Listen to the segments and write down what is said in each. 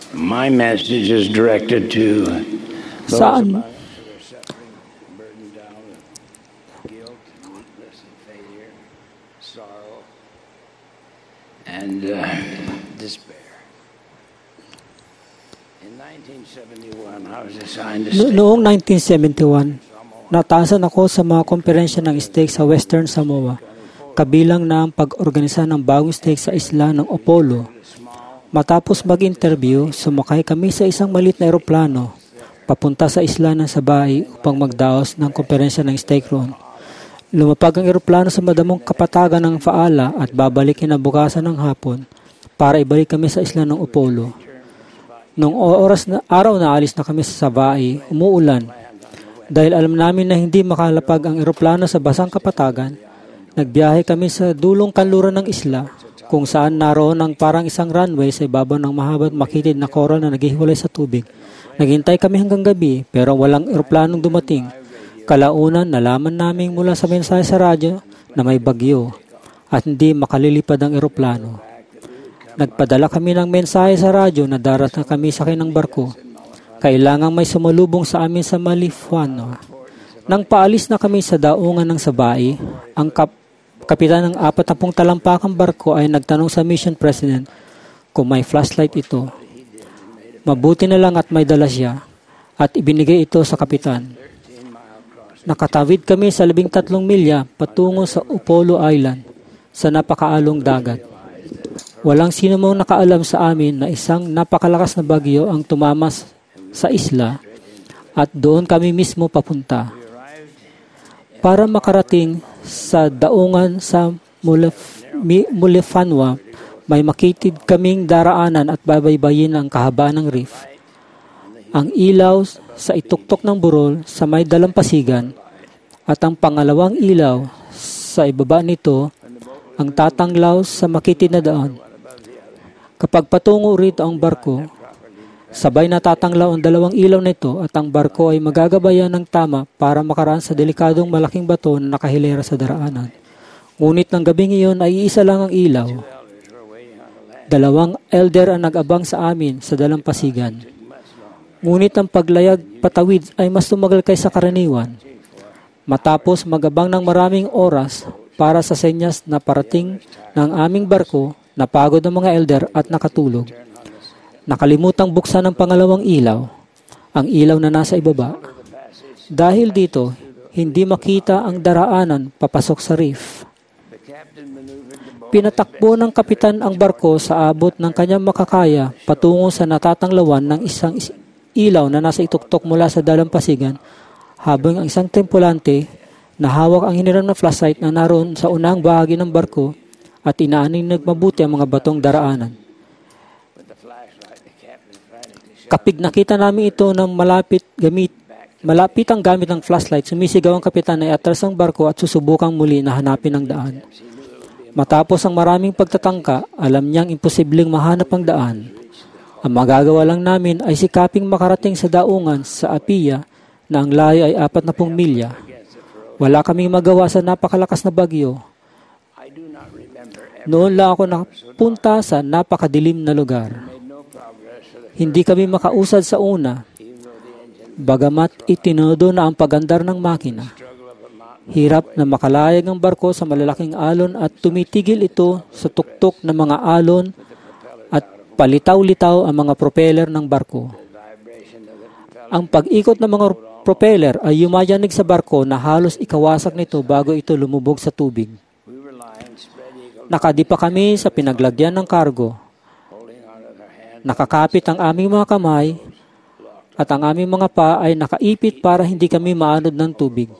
My message is directed to those Saan? among us who are suffering, burdened down with guilt, weakness, and failure, sorrow, and despair. In 1971, I was assigned to stay. Noong 1971, nataasan ako sa mga komperensya ng steak sa Western Samoa, kabilang na ang pag-organisa ng bagong steak sa isla ng Upolu. Matapos mag-interview, sumakay kami sa isang maliit na eroplano papunta sa isla ng Sabay upang magdaos ng komperensya ng steak roon. Lumapag ang eroplano sa madamong kapatagan ng Faala at babalik kinabukasan ng hapon para ibalik kami sa isla ng Upolu. Noong araw na alis na kami sa Sabay, umuulan. Dahil alam namin na hindi makalapag ang eroplano sa basang kapatagan, nagbiyahe kami sa dulong kanluran ng isla kung saan naroon ang parang isang runway sa ibabaw ng mahaba't makitid na coral na naghihiwalay sa tubig. Naghintay kami hanggang gabi pero walang eroplanong dumating. Kalaunan, nalaman namin mula sa mensahe sa radyo na may bagyo at hindi makalilipad ang eroplano. Nagpadala kami ng mensahe sa radyo na darating kami sa ng barko. Kailangang may sumalubong sa amin sa Malifano. Nang paalis na kami sa daungan ng Sabay, ang kapitan ng 40 talampakang barko ay nagtanong sa mission president kung may flashlight ito. Mabuti na lang at may dala siya at ibinigay ito sa kapitan. Nakatawid kami sa 13 milya patungo sa Upolu Island sa napakaalong dagat. Walang sino mang nakaalam sa amin na isang napakalakas na bagyo ang tumamas sa isla at doon kami mismo papunta. Para makarating sa daungan sa Mulifanwa, may makitid kaming daraanan at babaybayin ang kahabaan ng reef. Ang ilaw sa ituktok ng burol sa may dalampasigan at ang pangalawang ilaw sa ibaba nito ang tatanglaw sa makitid na daan. Kapag patungo rito ang barko, sabay natatanglaw ang dalawang ilaw nito at ang barko ay magagabayan ng tama para makaraan sa delikadong malaking bato na nakahilera sa daraanan. Ngunit ng gabing iyon ay iisa lang ang ilaw. 2 elder ang nag-abang sa amin sa dalampasigan. Ngunit ang paglayag patawid ay mas tumagal kaysa karaniwan. Matapos magabang ng maraming oras para sa senyas na parating ng aming barko, napagod ang mga elder at nakatulog. Nakalimutang buksan ang pangalawang ilaw, ang ilaw na nasa ibaba. Dahil dito, hindi makita ang daraanan papasok sa reef. Pinatakbo ng kapitan ang barko sa abot ng kanyang makakaya patungo sa natatanglawan ng isang ilaw na nasa ituktok mula sa dalampasigan, habang ang isang tripulante na hawak ang hiniram na flashlight na naroon sa unang bahagi ng barko at inaaninag mabuti ang mga batong daraanan. Kapag nakita namin ito ng malapit ang gamit ng flashlight, sumisigaw ang kapitan ay atras ang barko at susubukang muli na hanapin ang daan. Matapos ang maraming pagtatangka, alam niyang imposibleng mahanap ang daan. Ang magagawa lang namin ay sikaping makarating sa daungan sa Apia na ang layo ay 40 milya. Wala kaming magawa sa napakalakas na bagyo. Noon lang ako napunta sa napakadilim na lugar. Hindi kami makausad sa una, bagamat itinodo na ang pagandar ng makina. Hirap na makalayag ang barko sa malalaking alon at tumitigil ito sa tuktok ng mga alon at palitaw-litaw ang mga propeller ng barko. Ang pag-ikot ng mga propeller ay yumayanig sa barko na halos ikawasak nito bago ito lumubog sa tubig. Nakadipa kami sa pinaglagyan ng kargo. Nakakapit ang aming mga kamay at ang aming mga pa ay nakaipit para hindi kami maanod ng tubig.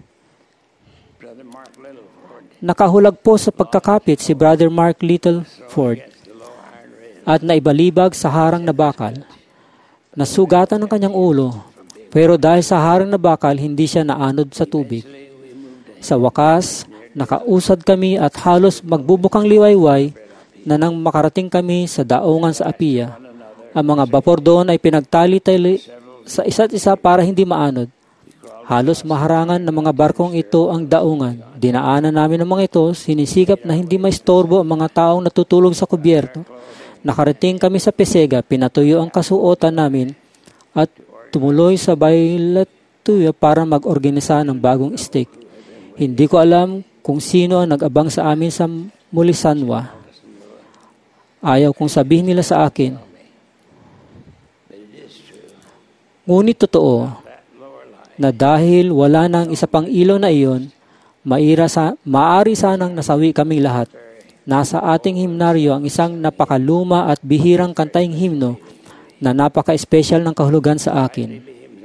Nakahulag po sa pagkakapit si Brother Mark Littleford at naibalibag sa harang na bakal. Nasugatan ang kanyang ulo, pero dahil sa harang na bakal, hindi siya naanod sa tubig. Sa wakas, nakausad kami at halos magbubukang liwayway na nang makarating kami sa daungan sa Apia. Ang mga bapor doon ay pinagtali-tali sa isa't isa para hindi maanod. Halos maharangan ng mga barkong ito ang daungan. Dinaanan namin ng mga ito, sinisikap na hindi maistorbo ang mga taong natutulog sa kubyerto. Nakarating kami sa Pesega, pinatuyo ang kasuotan namin at tumuloy sa Bailatuya para mag-organisa ng bagong stake. Hindi ko alam kung sino ang nag-abang sa amin sa Mulisanwa. Ayaw kong sabihin nila sa akin. Ngunit totoo na dahil wala nang isa pang ilaw na iyon, maaari sanang nasawi kaming lahat. Nasa ating himnaryo ang isang napakaluma at bihirang kantahing himno na napaka-espesyal ng kahulugan sa akin.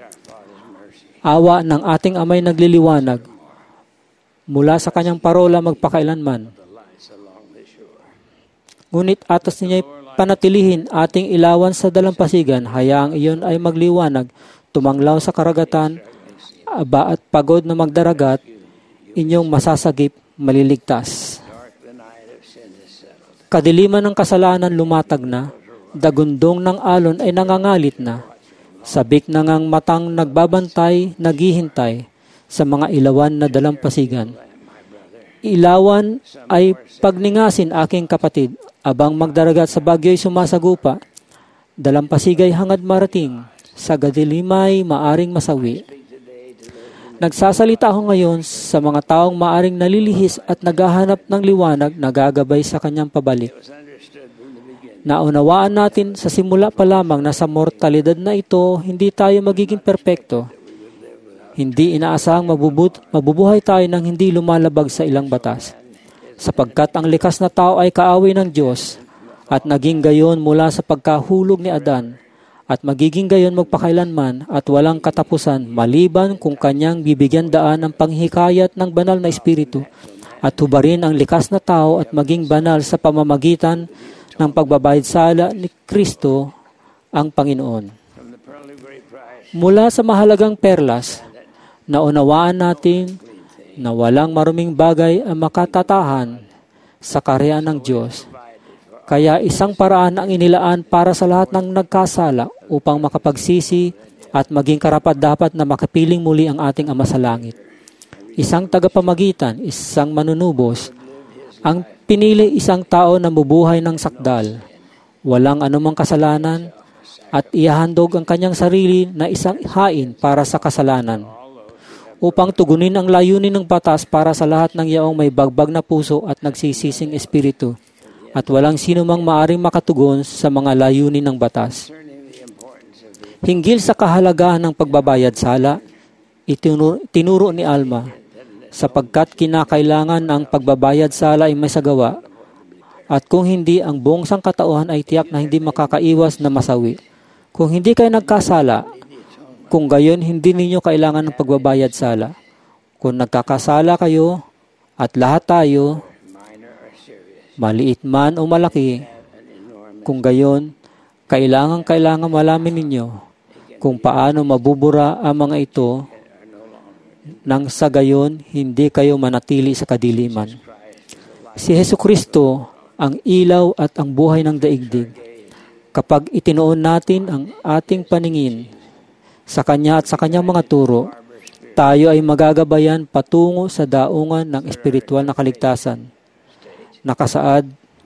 Awa ng ating amay nagliliwanag mula sa kanyang parola magpakailanman. Ngunit atas niya panatilihin ating ilawan sa dalampasigan, hayaang iyon ay magliwanag, tumanglaw sa karagatan, aba at pagod na magdaragat, inyong masasagip, maliligtas. Kadiliman ng kasalanan lumatag na, dagundong ng alon ay nangangalit na, sabik na ngang matang nagbabantay, naghihintay sa mga ilawan na dalampasigan. Ilawan ay pagningasin aking kapatid, abang magdaragat sa bagyo'y sumasagupa, dalampasigay hangad marating, sa gadilimay maaring masawi. Nagsasalita ako ngayon sa mga taong maaring nalilihis at naghahanap ng liwanag na gagabay sa kanyang pabalik. Naunawaan natin sa simula pa lamang na sa mortalidad na ito, hindi tayo magiging perpekto. Hindi inaasahang mabubuhay tayo nang hindi lumalabag sa ilang batas. Sapagkat ang likas na tao ay kaaway ng Diyos at naging gayon mula sa pagkahulog ni Adan at magiging gayon magpakailanman at walang katapusan maliban kung kanyang bibigyan daan ng panghikayat ng banal na Espiritu at hubarin ang likas na tao at maging banal sa pamamagitan ng pagbabayad sala ni Kristo ang Panginoon. Mula sa mahalagang perlas, naunawaan natin na walang maruming bagay ang makatatahan sa kaharian ng Diyos. Kaya isang paraan ang inilaan para sa lahat ng nagkasala upang makapagsisi at maging karapat-dapat na makapiling muli ang ating Ama sa Langit. Isang tagapamagitan, isang manunubos, ang pinili isang tao na bubuhay ng sakdal, walang anumang kasalanan, at ihahandog ang kanyang sarili na isang hain para sa kasalanan, upang tugunin ang layunin ng batas para sa lahat ng yaong may bagbag na puso at nagsisising espiritu, at walang sino mang maaring makatugon sa mga layunin ng batas. Hinggil sa kahalagahan ng pagbabayad sala, tinuro ni Alma, sapagkat kinakailangan ang pagbabayad sala ay masagawa, at kung hindi, ang buong sangkatauhan ay tiyak na hindi makakaiwas na masawi. Kung hindi kayo nagkasala, kung gayon hindi ninyo kailangan ng pagbabayad sala. Kung nagkakasala kayo, at lahat tayo, maliit man o malaki, kung gayon, kailangan malaman ninyo kung paano mabubura ang mga ito nang sa gayon hindi kayo manatili sa kadiliman. Si Hesukristo ang ilaw at ang buhay ng daigdig. Kapag itinoon natin ang ating paningin sa Kanya at sa Kanyang mga turo, tayo ay magagabayan patungo sa daungan ng espiritual na kaligtasan. Nakasaad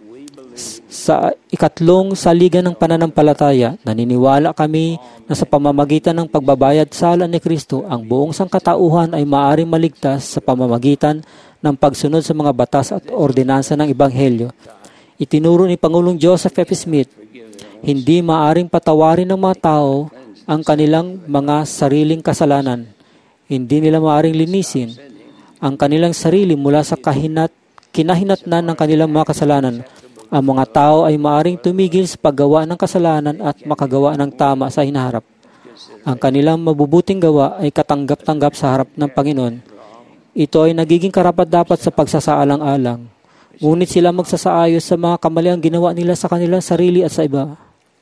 sa ikatlong saligan ng pananampalataya, naniniwala kami na sa pamamagitan ng pagbabayad sala ni Kristo, ang buong sangkatauhan ay maaaring maligtas sa pamamagitan ng pagsunod sa mga batas at ordinansa ng Ebanghelyo. Itinuro ni Pangulong Joseph F. Smith, hindi maaaring patawarin ng mga tao ang kanilang mga sariling kasalanan. Hindi nila maaaring linisin ang kanilang sarili mula sa kinahinatnan ng kanilang mga kasalanan. Ang mga tao ay maaaring tumigil sa paggawa ng kasalanan at makagawa ng tama sa hinaharap. Ang kanilang mabubuting gawa ay katanggap-tanggap sa harap ng Panginoon. Ito ay nagiging karapat-dapat sa pagsasaalang-alang. Ngunit sila magsasaayos sa mga kamaliang ginawa nila sa kanilang sarili at sa iba,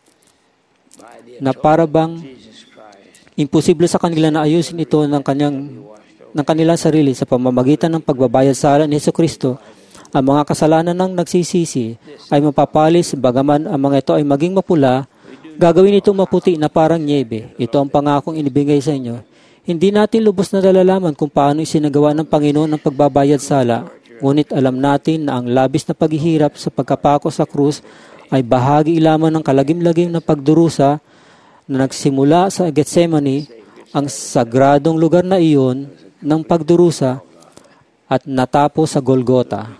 na para bang imposible sa kanila na ayusin ito ng kanilang sarili sa pamamagitan ng pagbabayad sala ni Hesukristo. Ang mga kasalanan ng nagsisisi ay mapapalis, bagaman ang mga ito ay maging mapula, gagawin itong maputi na parang nyebe. Ito ang pangakong inibigay sa inyo. Hindi natin lubos na nalalaman kung paano isinagawa ng Panginoon ang pagbabayad sala, ngunit alam natin na ang labis na paghihirap sa pagkapako sa krus ay bahagi lamang ng kalagim-lagim na pagdurusa na nagsimula sa Gethsemane, ang sagradong lugar na iyon ng pagdurusa, at natapos sa Golgota.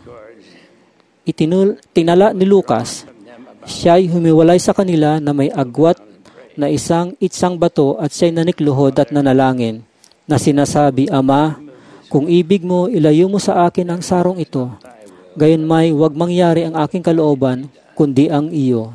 Tinala ni Lucas, siya'y humiwalay sa kanila na may agwat na isang itsang bato at siya'y nanikluhod at nanalangin, na sinasabi, Ama, kung ibig mo, ilayo mo sa akin ang sarong ito. Gayon may huwag mangyari ang aking kalooban, kundi ang iyo.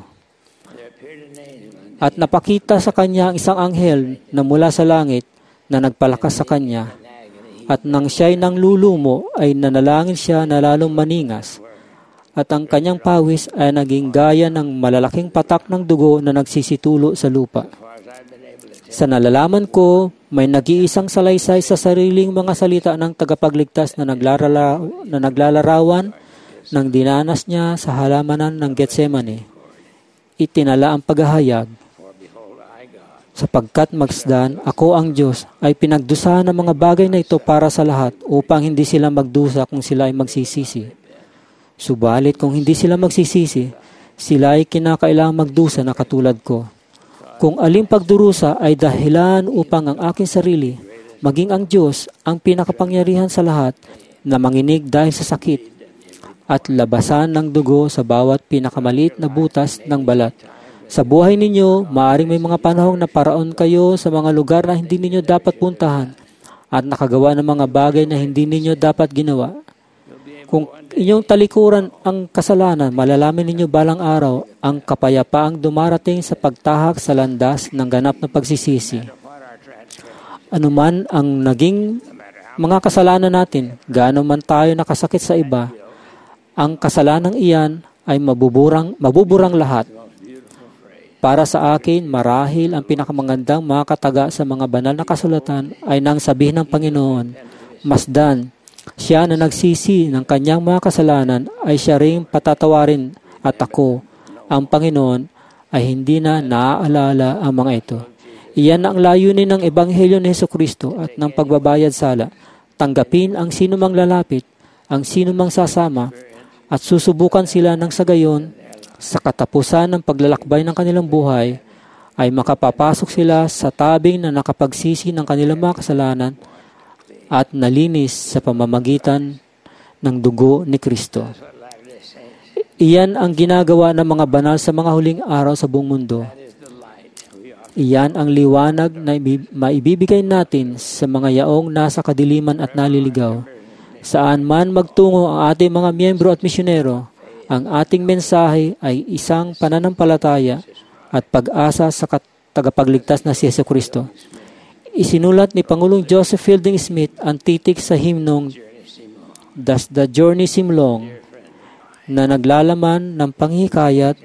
At napakita sa kanya ang isang anghel na mula sa langit na nagpalakas sa kanya. At nang siya'y nang lulumo ay nanalangin siya na lalong maningas. At ang kanyang pawis ay naging gaya ng malalaking patak ng dugo na nagsisitulo sa lupa. Sa nalalaman ko, may nag-iisang salaysay sa sariling mga salita ng tagapagligtas na naglalarawan ng dinanas niya sa halamanan ng Gethsemane. Itinala ang paghahayag, sapagkat magsdan, ako ang Diyos ay pinagdusahan ng mga bagay na ito para sa lahat upang hindi sila magdusa kung sila ay magsisisi. Subalit kung hindi sila magsisisi, sila ay kinakailangang magdusa na katulad ko. Kung aling pagdurusa ay dahilan upang ang aking sarili, maging ang Diyos ang pinakapangyarihan sa lahat na manginig dahil sa sakit at labasan ng dugo sa bawat pinakamaliit na butas ng balat. Sa buhay ninyo, maaaring may mga panahong na paraon kayo sa mga lugar na hindi ninyo dapat puntahan at nakagawa ng mga bagay na hindi ninyo dapat ginawa. Kung inyong talikuran ang kasalanan, malalaman ninyo balang araw ang kapayapaang dumarating sa pagtahak sa landas ng ganap na pagsisisi. Anuman ang naging mga kasalanan natin, gaano man tayo nakasakit sa iba, ang kasalanang iyan ay mabuburang lahat. Para sa akin, marahil ang pinakamagandang makataga sa mga banal na kasulatan ay nang sabihin ng Panginoon, Masdan, siya na nagsisi ng kanyang mga kasalanan ay siya ring patatawarin at ako, ang Panginoon, ay hindi na naaalala ang mga ito. Iyan ang layunin ng Ebanghelyo ni Jesucristo at ng pagbabayad sala. Tanggapin ang sinumang lalapit, ang sinumang sasama, at susubukan sila ng sa gayon, sa katapusan ng paglalakbay ng kanilang buhay, ay makapapasok sila sa tabing na nakapagsisi ng kanilang mga kasalanan at nalinis sa pamamagitan ng dugo ni Kristo. Iyan ang ginagawa ng mga banal sa mga huling araw sa buong mundo. Iyan ang liwanag na maibibigay natin sa mga yaong nasa kadiliman at naliligaw. Saan man magtungo ang ating mga miyembro at misyonero, ang ating mensahe ay isang pananampalataya at pag-asa sa tagapagligtas na si Jesucristo. Isinulat ni Pangulong Joseph Fielding Smith ang titik sa himnong Does the Journey Seem Long, na naglalaman ng panghikayat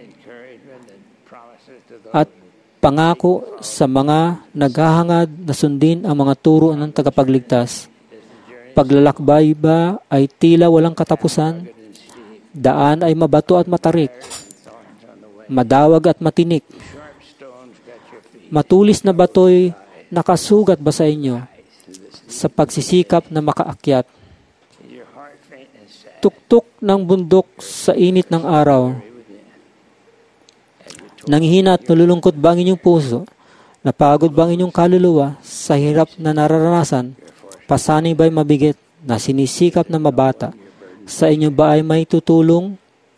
at pangako sa mga naghahangad na sundin ang mga turo ng tagapagligtas. Paglalakbay ba ay tila walang katapusan? Daan ay mabato at matarik, madawag at matinik. Matulis na bato'y nakasugat ba sa inyo sa pagsisikap na makaakyat? Tuktok ng bundok sa init ng araw. Nanghihina at nalulungkot ba ang inyong puso? Napagod ba ang inyong kaluluwa sa hirap na nararanasan? Pasaning ba'y mabigat na sinisikap na mabata? Sa inyo ba ay may tutulong?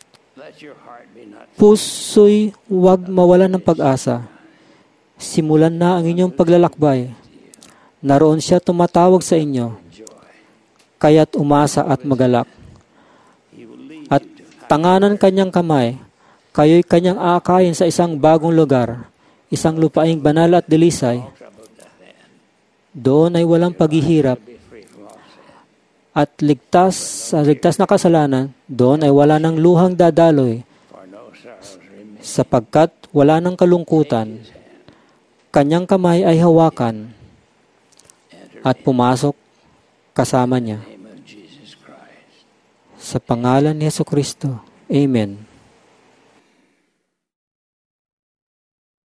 Puso'y huwag mawalan ng pag-asa. Simulan na ang inyong paglalakbay. Naroon siya tumatawag sa inyo. Kaya't umasa at magalak. At tanganan kanyang kamay, kayo'y kanyang aakayin sa isang bagong lugar, isang lupaing banal at delisay. Doon ay walang paghihirap. At ligtas na kasalanan, doon ay wala ng luhang dadaloy, sapagkat wala ng kalungkutan. Kanyang kamay ay hawakan at pumasok kasama niya. Sa pangalan ni Jesucristo. Amen.